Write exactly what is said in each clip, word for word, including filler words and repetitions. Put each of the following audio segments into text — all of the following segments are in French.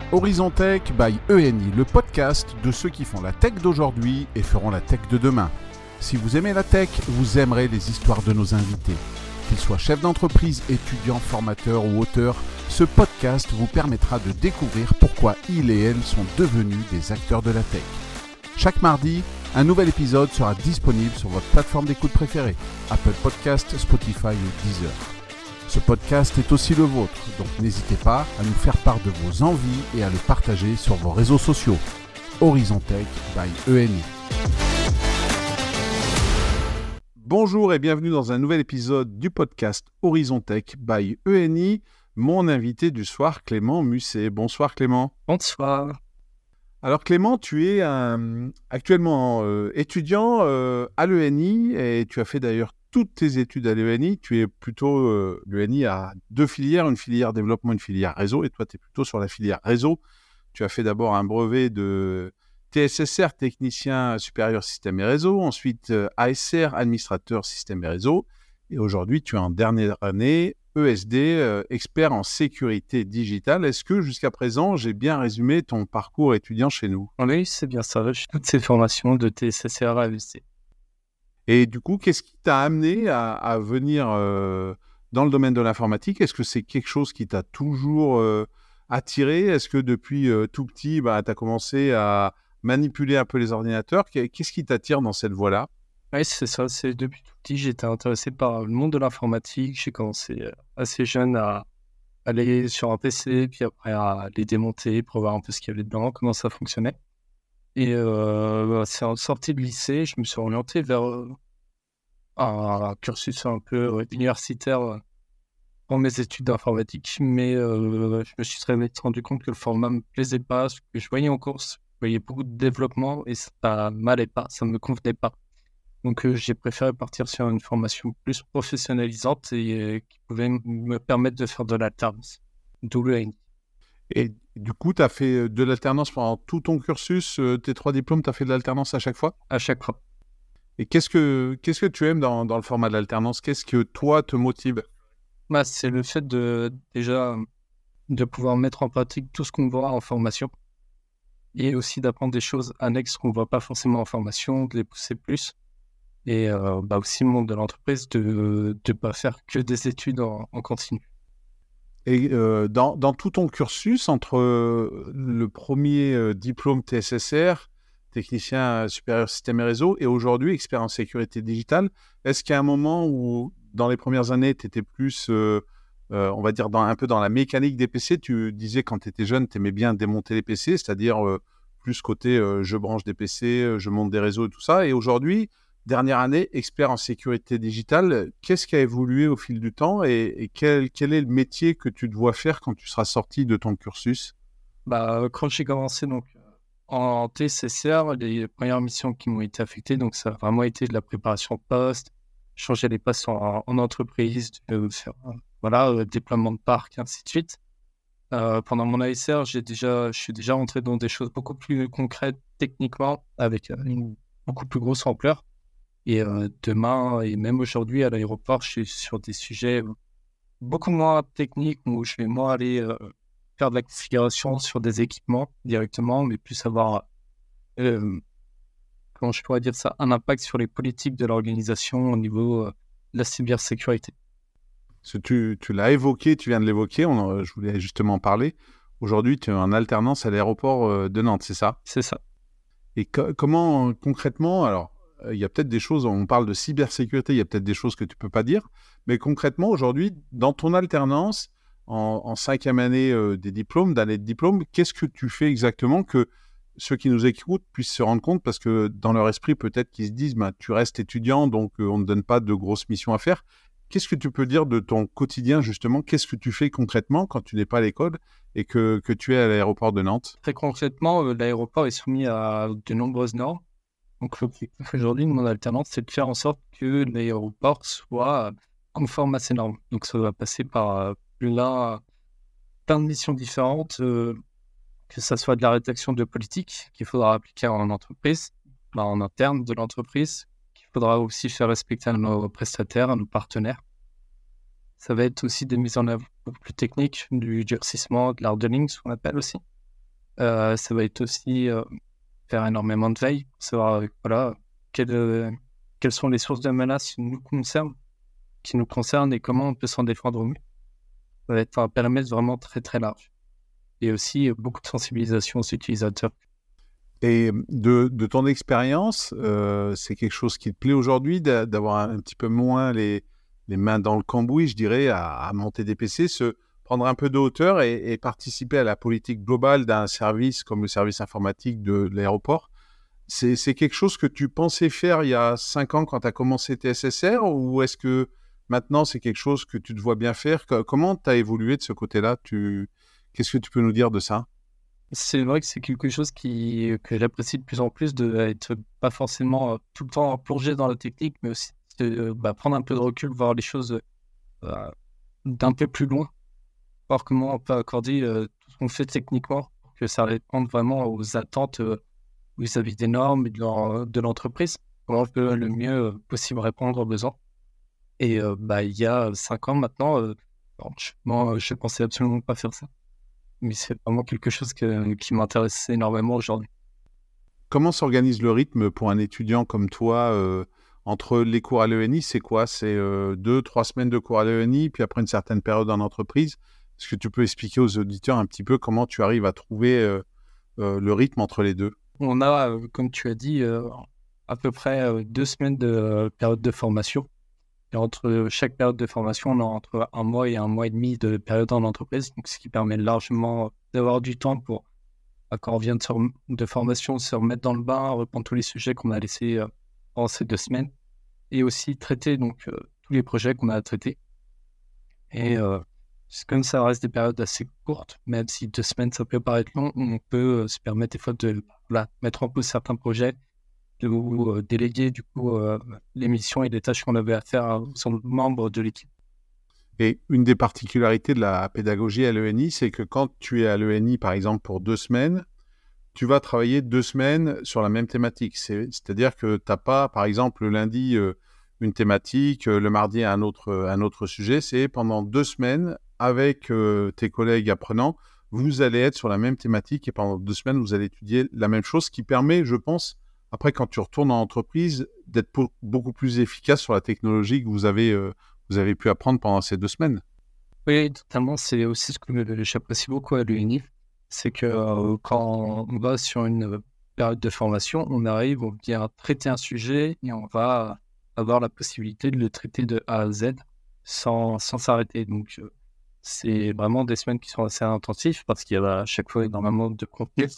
Horizon Tech by E N I, le podcast de ceux qui font la tech d'aujourd'hui et feront la tech de demain. Si vous aimez la tech, vous aimerez les histoires de nos invités. Qu'ils soient chefs d'entreprise, étudiants, formateurs ou auteurs, ce podcast vous permettra de découvrir pourquoi ils et elles sont devenus des acteurs de la tech. Chaque mardi, un nouvel épisode sera disponible sur votre plateforme d'écoute préférée, Apple Podcasts, Spotify ou Deezer. Ce podcast est aussi le vôtre, donc n'hésitez pas à nous faire part de vos envies et à le partager sur vos réseaux sociaux. Horizon Tech by E N I. Bonjour et bienvenue dans un nouvel épisode du podcast Horizon Tech by E N I. Mon invité du soir, Clément Musset. Bonsoir Clément. Bonsoir. Alors Clément, tu es euh, actuellement euh, étudiant euh, à l'E N I et tu as fait d'ailleurs toutes tes études à l'E N I. Tu es plutôt, euh, l'E N I a deux filières, une filière développement, une filière réseau, et toi tu es plutôt sur la filière réseau. Tu as fait d'abord un brevet de T S S R, technicien supérieur système et réseau, ensuite euh, A S R, administrateur système et réseau, et aujourd'hui tu es en dernière année E S D, euh, expert en sécurité digitale. Est-ce que jusqu'à présent j'ai bien résumé ton parcours étudiant chez nous ? Oui, c'est bien ça. J'ai toutes ces formations de T S S R à E S D. Et du coup, qu'est-ce qui t'a amené à, à venir euh, dans le domaine de l'informatique ? Est-ce que c'est quelque chose qui t'a toujours euh, attiré ? Est-ce que depuis euh, tout petit, bah, tu as commencé à manipuler un peu les ordinateurs ? Qu'est-ce qui t'attire dans cette voie-là ? Oui, c'est ça. C'est depuis tout petit, j'étais intéressé par le monde de l'informatique. J'ai commencé assez jeune à aller sur un P C, puis après à les démonter pour voir un peu ce qu'il y avait dedans, comment ça fonctionnait. Et euh, c'est en sortie de lycée, je me suis orienté vers euh, un cursus un peu euh, universitaire euh, pour mes études d'informatique. Mais euh, je me suis très vite rendu compte que le format me plaisait pas, ce que je voyais en cours, je voyais beaucoup de développement et ça m'allait pas, ça me convenait pas. Donc euh, j'ai préféré partir sur une formation plus professionnalisante et euh, qui pouvait m- me permettre de faire de l'alternance, d'où le N I. Et du coup, tu as fait de l'alternance pendant tout ton cursus, euh, tes trois diplômes, tu as fait de l'alternance à chaque fois ? À chaque fois. Et qu'est-ce que, qu'est-ce que tu aimes dans, dans le format de l'alternance ? Qu'est-ce que toi te motive ? Bah, c'est le fait de déjà de pouvoir mettre en pratique tout ce qu'on voit en formation et aussi d'apprendre des choses annexes qu'on ne voit pas forcément en formation, de les pousser plus. Et euh, bah aussi le monde de l'entreprise, de ne pas faire que des études en, en continu. Et euh, dans, dans tout ton cursus, entre euh, le premier euh, diplôme T S S R, technicien supérieur système et réseau, et aujourd'hui expert en sécurité digitale, est-ce qu'il y a un moment où, dans les premières années, tu étais plus, euh, euh, on va dire, dans, un peu dans la mécanique des P C ? Tu disais quand tu étais jeune, tu aimais bien démonter les P C, c'est-à-dire euh, plus côté euh, je branche des P C, euh, je monte des réseaux et tout ça. Et aujourd'hui, dernière année, expert en sécurité digitale, qu'est-ce qui a évolué au fil du temps et, et quel, quel est le métier que tu te vois faire quand tu seras sorti de ton cursus ? Bah, quand j'ai commencé donc, en T S S R, les premières missions qui m'ont été affectées, donc ça a vraiment été de la préparation de poste, changer les postes en, en entreprise, de faire euh, voilà, euh, déploiement de parc, ainsi de suite. Euh, pendant mon A S R, j'ai déjà, je suis déjà rentré dans des choses beaucoup plus concrètes techniquement, avec euh, une beaucoup plus grosse ampleur. Et euh, demain, et même aujourd'hui à l'aéroport, je suis sur des sujets beaucoup moins techniques, où je vais moins aller euh, faire de la configuration sur des équipements directement, mais plus avoir, euh, comment je pourrais dire ça, un impact sur les politiques de l'organisation au niveau euh, de la cybersécurité. Parce que tu, tu l'as évoqué, tu viens de l'évoquer, on en- je voulais justement en parler. Aujourd'hui, tu es en alternance à l'aéroport euh, de Nantes, c'est ça ? C'est ça. Et co- comment, euh, concrètement, alors, euh, il y a peut-être des choses, on parle de cybersécurité, il y a peut-être des choses que tu ne peux pas dire, mais concrètement, aujourd'hui, dans ton alternance, en, en cinquième année euh, des diplômes, d'année de diplôme, qu'est-ce que tu fais exactement que ceux qui nous écoutent puissent se rendre compte, parce que dans leur esprit, peut-être qu'ils se disent, bah, tu restes étudiant, donc euh, on ne donne pas de grosses missions à faire. Qu'est-ce que tu peux dire de ton quotidien, justement ? Qu'est-ce que tu fais concrètement quand tu n'es pas à l'école et que, que tu es à l'aéroport de Nantes ? Très concrètement, euh, l'aéroport est soumis à de nombreuses normes. Donc, l'objectif aujourd'hui de mon alternance, c'est de faire en sorte que l'aéroport soit euh, conforme à ces normes. Donc, ça va passer par euh, plein, plein de missions différentes, euh, que ça soit de la rédaction de politique qu'il faudra appliquer en entreprise, bah, en interne de l'entreprise, qu'il faudra aussi faire respecter à nos prestataires, à nos partenaires. Ça va être aussi des mises en œuvre beaucoup plus techniques, du durcissement, de l'hardening, ce qu'on appelle aussi. Euh, ça va être aussi euh, faire énormément de veille, savoir euh, voilà, quelles, euh, quelles sont les sources de menaces qui nous concernent, qui nous concernent et comment on peut s'en défendre au mieux. Ça va être un périmètre vraiment très très large. Et aussi euh, beaucoup de sensibilisation aux utilisateurs. Et de, de ton expérience, euh, c'est quelque chose qui te plaît aujourd'hui, d'a- d'avoir un, un petit peu moins les, les mains dans le cambouis, je dirais, à, à monter des P C, se prendre un peu de hauteur et, et participer à la politique globale d'un service comme le service informatique de l'aéroport. C'est, c'est quelque chose que tu pensais faire il y a cinq ans quand tu as commencé T S S R, ou est-ce que maintenant c'est quelque chose que tu te vois bien faire? Co- Comment tu as évolué de ce côté-là? Tu... Qu'est-ce que tu peux nous dire de ça? C'est vrai que c'est quelque chose qui, que j'apprécie de plus en plus, de être pas forcément euh, tout le temps plongé dans la technique, mais aussi de euh, bah, prendre un peu de recul, voir les choses euh, d'un peu plus loin, voir comment on peut accorder euh, tout ce qu'on fait techniquement pour que ça réponde vraiment aux attentes euh, vis-à-vis des normes et de, leur- de l'entreprise, comment on peut le mieux euh, possible répondre aux besoins. Et euh, bah, il y a cinq ans maintenant, euh, franchement, je pensais absolument pas faire ça. Mais c'est vraiment quelque chose que- qui m'intéresse énormément aujourd'hui. Comment s'organise le rythme pour un étudiant comme toi euh, entre les cours à l'E N I? C'est quoi? C'est euh, deux, trois semaines de cours à l'E N I, puis après une certaine période en entreprise. Est-ce que tu peux expliquer aux auditeurs un petit peu comment tu arrives à trouver euh, euh, le rythme entre les deux? On a, euh, comme tu as dit, euh, à peu près euh, deux semaines de euh, période de formation. Et entre chaque période de formation, on a entre un mois et un mois et demi de période en entreprise, donc ce qui permet largement d'avoir du temps pour, bah, quand on vient de, se rem- de formation, se remettre dans le bain, reprendre tous les sujets qu'on a laissés euh, pendant ces deux semaines, et aussi traiter donc euh, tous les projets qu'on a à traiter. Et euh, c'est comme ça reste des périodes assez courtes, même si deux semaines, ça peut paraître long, on peut euh, se permettre des fois de voilà, mettre en place certains projets, de euh, déléguer du coup euh, les missions et les tâches qu'on avait à faire aux membres de l'équipe. Et une des particularités de la pédagogie à l'E N I, c'est que quand tu es à l'E N I, par exemple, pour deux semaines, tu vas travailler deux semaines sur la même thématique. C'est, c'est-à-dire que tu n'as pas, par exemple, le lundi, euh, une thématique, euh, le mardi, un autre, un autre sujet. C'est pendant deux semaines, avec euh, tes collègues apprenants, vous allez être sur la même thématique et pendant deux semaines, vous allez étudier la même chose, ce qui permet, je pense, après, quand tu retournes en entreprise, d'être po- beaucoup plus efficace sur la technologie que vous avez, euh, vous avez pu apprendre pendant ces deux semaines. Oui, totalement. C'est aussi ce que j'apprécie beaucoup à l'U N I, c'est que euh, quand on va sur une période de formation, on arrive, on vient traiter un sujet et on va avoir la possibilité de le traiter de A à Z sans, sans s'arrêter. Donc, euh, c'est vraiment des semaines qui sont assez intensives parce qu'il y a à chaque fois énormément de contenu.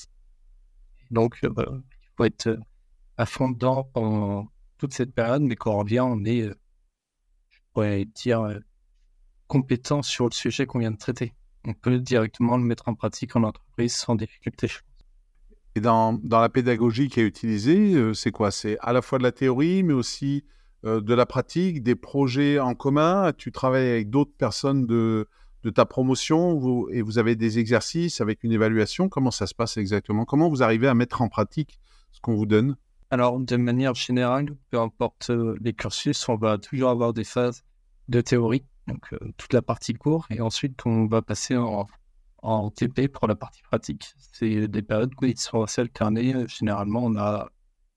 Donc, euh, il faut être euh, à fond dedans pendant toute cette période, mais quand on revient, on est, euh, je pourrais dire, euh, compétent sur le sujet qu'on vient de traiter. On peut directement le mettre en pratique en entreprise sans difficulté. Et dans, dans la pédagogie qui est utilisée, euh, c'est quoi? C'est à la fois de la théorie, mais aussi euh, de la pratique, des projets en commun. Tu travailles avec d'autres personnes de, de ta promotion vous, et vous avez des exercices avec une évaluation. Comment ça se passe exactement? Comment vous arrivez à mettre en pratique ce qu'on vous donne? Alors, de manière générale, peu importe euh, les cursus, on va toujours avoir des phases de théorie, donc euh, toute la partie cours, et ensuite on va passer en, en T P pour la partie pratique. C'est des périodes qui sont assez alternées. Généralement, on a,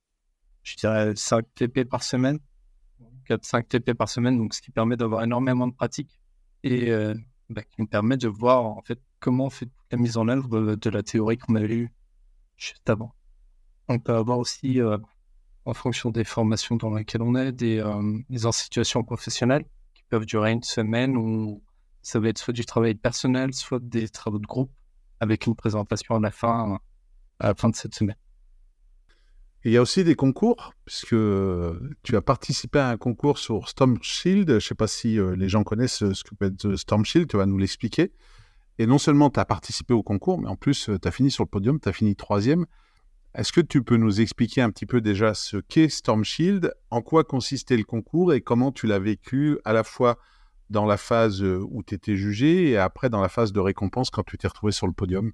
je dirais, cinq T P par semaine, quatre cinq T P par semaine, donc ce qui permet d'avoir énormément de pratique et euh, bah, qui nous permet de voir en fait comment on fait la mise en œuvre de, de la théorie qu'on avait eue juste avant. On peut avoir aussi, euh, en fonction des formations dans lesquelles on est, des, euh, des en situation professionnelle qui peuvent durer une semaine, ou ça va être soit du travail personnel, soit des travaux de groupe avec une présentation à la fin, à la fin de cette semaine. Et il y a aussi des concours, puisque euh, tu as participé à un concours sur Storm Shield. Je ne sais pas si euh, les gens connaissent ce que peut être Storm Shield, tu vas nous l'expliquer. Et non seulement tu as participé au concours, mais en plus, tu as fini sur le podium, tu as fini troisième. Est-ce que tu peux nous expliquer un petit peu déjà ce qu'est Storm Shield, en quoi consistait le concours et comment tu l'as vécu à la fois dans la phase où tu étais jugé et après dans la phase de récompense quand tu t'es retrouvé sur le podium?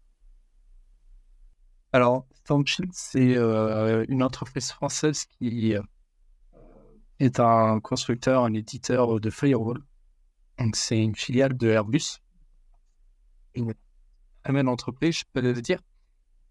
Alors, StormShield, c'est euh, une entreprise française qui euh, est un constructeur, un éditeur de firewall. Donc, c'est une filiale de Airbus. Une très belle entreprise, je peux le dire.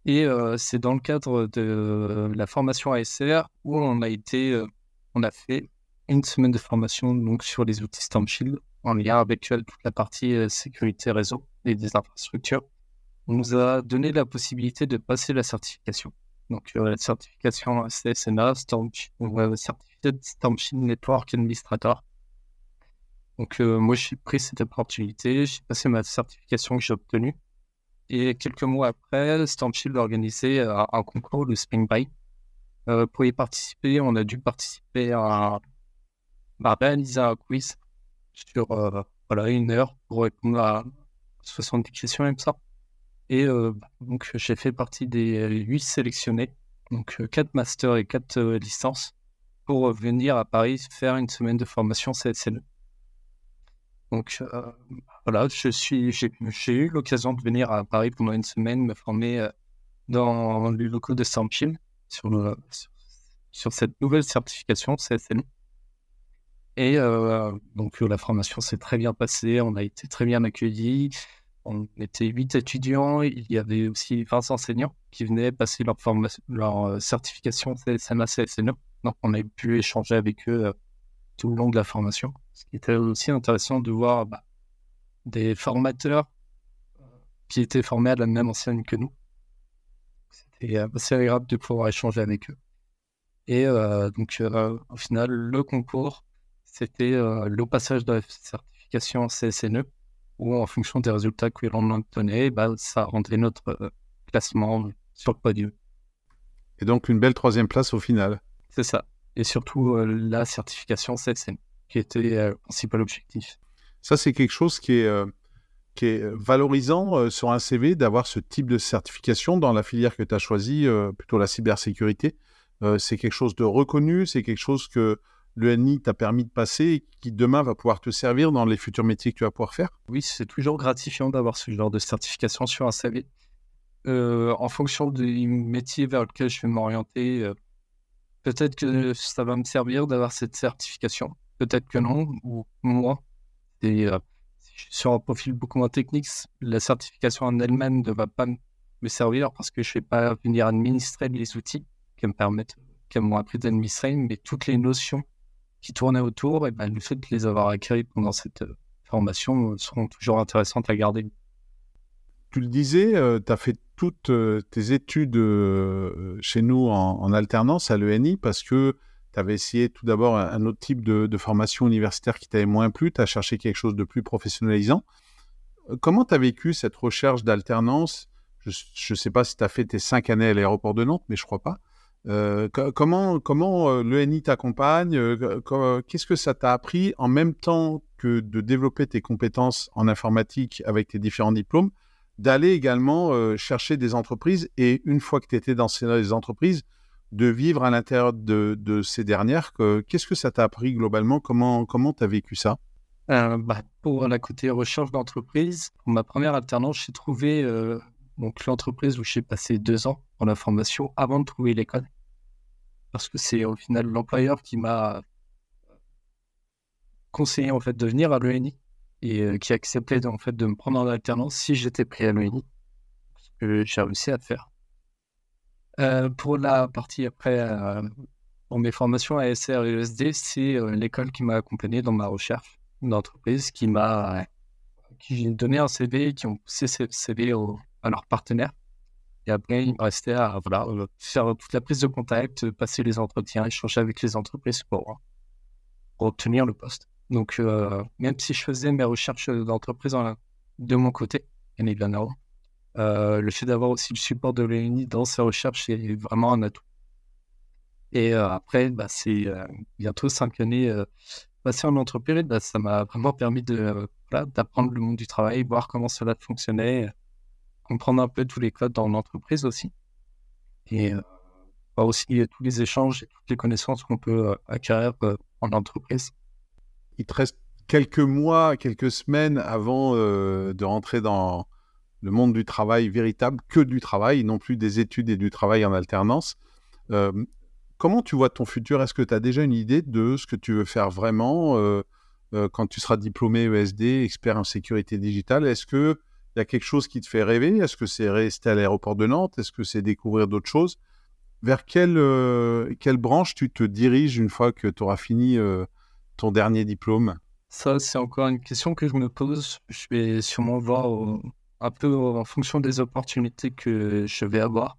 Et euh, c'est dans le cadre de la formation A S R où on a été, euh, on a fait une semaine de formation donc sur les outils StormShield en lien avec euh, toute la partie euh, sécurité réseau et des infrastructures. On nous a donné la possibilité de passer la certification. Donc euh, la certification C S N A, Storm, euh, Certified StormShield Network Administrator. Donc euh, moi j'ai pris cette opportunité, j'ai passé ma certification que j'ai obtenue. Et quelques mois après, StormShield a organisé euh, un concours de Spring By. Euh, pour y participer, on a dû participer à, à réaliser un quiz sur euh, voilà, une heure pour répondre à soixante-dix questions, comme ça. Et euh, donc, j'ai fait partie des huit sélectionnés, donc quatre masters et quatre euh, licences, pour venir à Paris faire une semaine de formation C S N E. Donc euh, voilà, je suis, j'ai, j'ai eu l'occasion de venir à Paris pendant une semaine, me former euh, dans les locaux de StormShield sur, le, sur, sur cette nouvelle certification C S N E. Et euh, donc la formation s'est très bien passée, on a été très bien accueillis. On était huit étudiants, il y avait aussi vingt enseignants qui venaient passer leur, formation, leur certification C S M A C S N E. Donc on a pu échanger avec eux euh, tout le long de la formation. Ce qui était aussi intéressant de voir bah, des formateurs euh, qui étaient formés à la même enseigne que nous. C'était assez agréable de pouvoir échanger avec eux. Et euh, donc euh, au final, le concours, c'était euh, le passage de la certification C S N E, où en fonction des résultats que l'on obtenait, bah, ça rendait notre euh, classement sur le podium. Et donc une belle troisième place au final. C'est ça. Et surtout euh, la certification C S N E, qui était euh, le principal objectif. Ça, c'est quelque chose qui est, euh, qui est valorisant euh, sur un C V d'avoir ce type de certification dans la filière que tu as choisie, euh, plutôt la cybersécurité. Euh, c'est quelque chose de reconnu, c'est quelque chose que l'E N I t'a permis de passer et qui demain va pouvoir te servir dans les futurs métiers que tu vas pouvoir faire. Oui, c'est toujours gratifiant d'avoir ce genre de certification sur un C V. Euh, en fonction du métier vers lequel je vais m'orienter, euh, peut-être que ça va me servir d'avoir cette certification, peut-être que non, ou moins. Et, euh, si je suis sur un profil beaucoup moins technique, la certification en elle-même ne va pas me servir parce que je ne vais pas venir administrer les outils qui me permettent, qui m'ont appris d'administrer, mais toutes les notions qui tournaient autour, et ben, le fait de les avoir acquis pendant cette euh, formation euh, seront toujours intéressantes à garder. Tu le disais, euh, tu as fait toutes euh, tes études euh, chez nous en, en alternance à l'E N I parce que tu avais essayé tout d'abord un, un autre type de, de formation universitaire qui t'avait moins plu, tu as cherché quelque chose de plus professionnalisant. Euh, comment tu as vécu cette recherche d'alternance ? Je ne sais pas si tu as fait tes cinq années à l'aéroport de Nantes, mais je ne crois pas. Euh, co- comment comment euh, l'E N I t'accompagne euh, co- Qu'est-ce que ça t'a appris en même temps que de développer tes compétences en informatique avec tes différents diplômes, d'aller également euh, chercher des entreprises et une fois que tu étais dans ces entreprises, de vivre à l'intérieur de, de ces dernières. Que, qu'est-ce que ça t'a appris globalement ? Comment comment tu as vécu ça ? Euh, bah, pour la côté recherche d'entreprise, pour ma première alternance, j'ai trouvé euh, donc, l'entreprise où j'ai passé deux ans en la formation avant de trouver l'école. Parce que c'est au final l'employeur qui m'a conseillé en fait, de venir à l'E N I et euh, qui acceptait en fait, de me prendre en alternance si j'étais pris à l'E N I. Ce que j'ai réussi à faire. Euh, pour la partie après, euh, pour mes formations A S R et E S D, c'est euh, l'école qui m'a accompagné dans ma recherche d'entreprise, qui m'a qui j'ai donné un C V, qui ont poussé ce C V au, à leurs partenaires. Et après, il me restait à voilà, euh, faire toute la prise de contact, passer les entretiens, échanger avec les entreprises pour, pour obtenir le poste. Donc, euh, même si je faisais mes recherches d'entreprise en, de mon côté, bien évidemment, euh, le fait d'avoir aussi le support de l'E N I dans ces recherches, c'est vraiment un atout. Et euh, après, bah, c'est euh, bientôt cinq années euh, passées en entreprise, bah, ça m'a vraiment permis de, euh, voilà, d'apprendre le monde du travail, voir comment cela fonctionnait, comprendre un peu tous les codes dans l'entreprise aussi. Et euh, voir aussi euh, tous les échanges et toutes les connaissances qu'on peut euh, acquérir euh, en entreprise. Il te reste quelques mois, quelques semaines avant euh, de rentrer dans le monde du travail véritable, que du travail, non plus des études et du travail en alternance. Euh, comment tu vois ton futur ? Est-ce que tu as déjà une idée de ce que tu veux faire vraiment euh, euh, quand tu seras diplômé E S D, expert en sécurité digitale ? Est-ce qu'il y a quelque chose qui te fait rêver? Est-ce que c'est rester à l'aéroport de Nantes? Est-ce que c'est découvrir d'autres choses? Vers quelle, euh, quelle branche tu te diriges une fois que tu auras fini euh, ton dernier diplôme? Ça, c'est encore une question que je me pose. Je vais sûrement voir euh, un peu en fonction des opportunités que je vais avoir.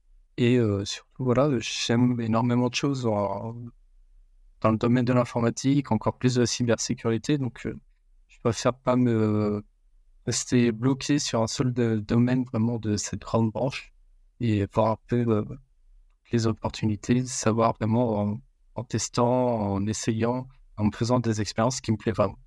Et euh, surtout, voilà, j'aime énormément de choses en- dans le domaine de l'informatique, encore plus de la cybersécurité. Donc, euh, je préfère pas me rester bloqué sur un seul de- domaine vraiment de cette grande branche et voir un peu euh, les opportunités, savoir vraiment en, en testant, en essayant, en me faisant des expériences qui me plaisent vraiment.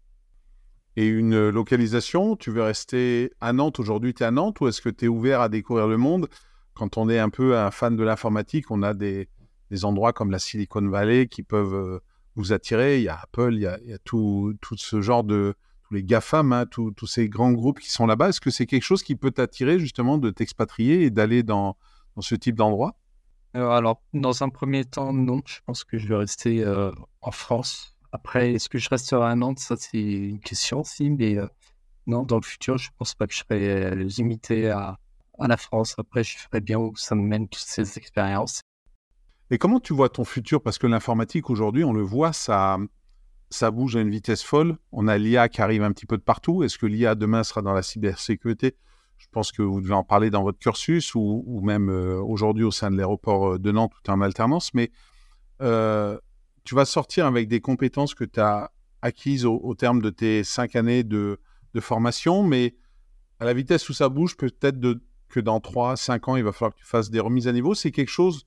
Et une localisation, tu veux rester à Nantes? Aujourd'hui, tu es à Nantes ou est-ce que tu es ouvert à découvrir le monde? Quand on est un peu un fan de l'informatique, on a des, des endroits comme la Silicon Valley qui peuvent euh, vous attirer. Il y a Apple, il y a, il y a tout, tout ce genre de... tous les GAFAM, hein, tous tous ces grands groupes qui sont là-bas. Est-ce que c'est quelque chose qui peut t'attirer justement de t'expatrier et d'aller dans, dans ce type d'endroit? Euh, alors, dans un premier temps, non. Je pense que je vais rester euh, en France. Après, est-ce que je resterai à Nantes? Ça, c'est une question aussi. Mais euh, non, dans le futur, je pense pas que je serai euh, limité à, à la France. Après, je ferai bien où ça me mène toutes ces expériences. Et comment tu vois ton futur? Parce que l'informatique aujourd'hui, on le voit, ça, ça bouge à une vitesse folle. On a l'I A qui arrive un petit peu de partout. Est-ce que l'I A demain sera dans la cybersécurité? Je pense que vous devez en parler dans votre cursus ou, ou même euh, aujourd'hui au sein de l'aéroport de Nantes où tu es en alternance. Mais euh, tu vas sortir avec des compétences que tu as acquises au, au terme de tes cinq années de, de formation. Mais à la vitesse où ça bouge, peut-être de, que dans trois, cinq ans, il va falloir que tu fasses des remises à niveau. C'est quelque chose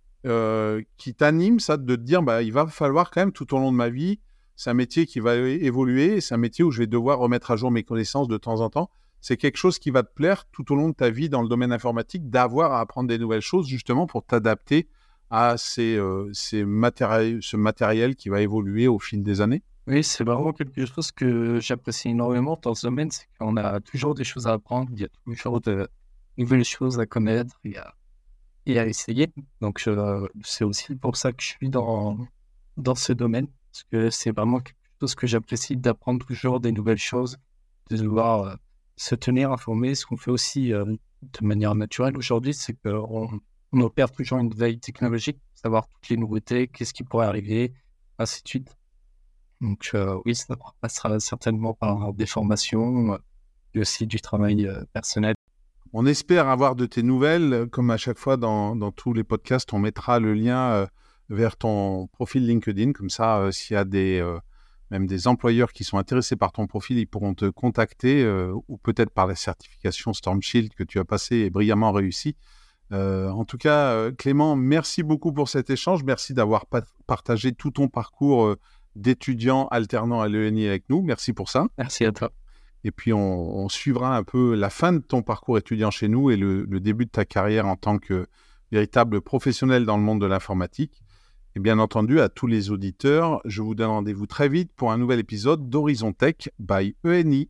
euh, qui t'anime, ça, de te dire bah, il va falloir quand même tout au long de ma vie. C'est un métier qui va é- évoluer. C'est un métier où je vais devoir remettre à jour mes connaissances de temps en temps. C'est quelque chose qui va te plaire tout au long de ta vie dans le domaine informatique, d'avoir à apprendre des nouvelles choses justement pour t'adapter à ces, euh, ces matéri- ce matériel qui va évoluer au fil des années. Oui, c'est vraiment quelque chose que j'apprécie énormément dans ce domaine. C'est qu'on a toujours des choses à apprendre. Il y a toujours de nouvelles choses à connaître et à, et à essayer. Donc, euh, c'est aussi pour ça que je suis dans, dans ce domaine. Parce que c'est vraiment quelque chose que j'apprécie d'apprendre toujours des nouvelles choses, de devoir euh, se tenir informé. Ce qu'on fait aussi euh, de manière naturelle aujourd'hui, c'est qu'on on opère toujours une veille technologique, savoir toutes les nouveautés, qu'est-ce qui pourrait arriver, ainsi de suite. Donc euh, oui, ça passera certainement par des formations euh, et aussi du travail euh, personnel. On espère avoir de tes nouvelles. Comme à chaque fois dans, dans tous les podcasts, on mettra le lien euh, vers ton profil LinkedIn. Comme ça, euh, s'il y a des, euh, même des employeurs qui sont intéressés par ton profil, ils pourront te contacter euh, ou peut-être par la certification Storm Shield que tu as passée et brillamment réussi. Euh, en tout cas, euh, Clément, merci beaucoup pour cet échange. Merci d'avoir pa- partagé tout ton parcours euh, d'étudiant alternant à l'E N I avec nous. Merci pour ça. Merci à toi. Et puis, on, on suivra un peu la fin de ton parcours étudiant chez nous et le, le début de ta carrière en tant que véritable professionnel dans le monde de l'informatique. Et bien entendu, à tous les auditeurs, je vous donne rendez-vous très vite pour un nouvel épisode d'Horizon Tech by E N I.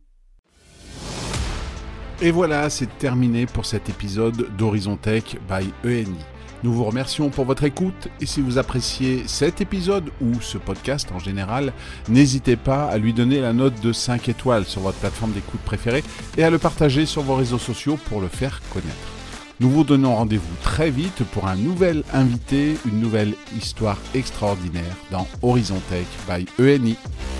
Et voilà, c'est terminé pour cet épisode d'Horizon Tech by E N I. Nous vous remercions pour votre écoute et si vous appréciez cet épisode ou ce podcast en général, n'hésitez pas à lui donner la note de cinq étoiles sur votre plateforme d'écoute préférée et à le partager sur vos réseaux sociaux pour le faire connaître. Nous vous donnons rendez-vous très vite pour un nouvel invité, une nouvelle histoire extraordinaire dans Horizon Tech by E N I.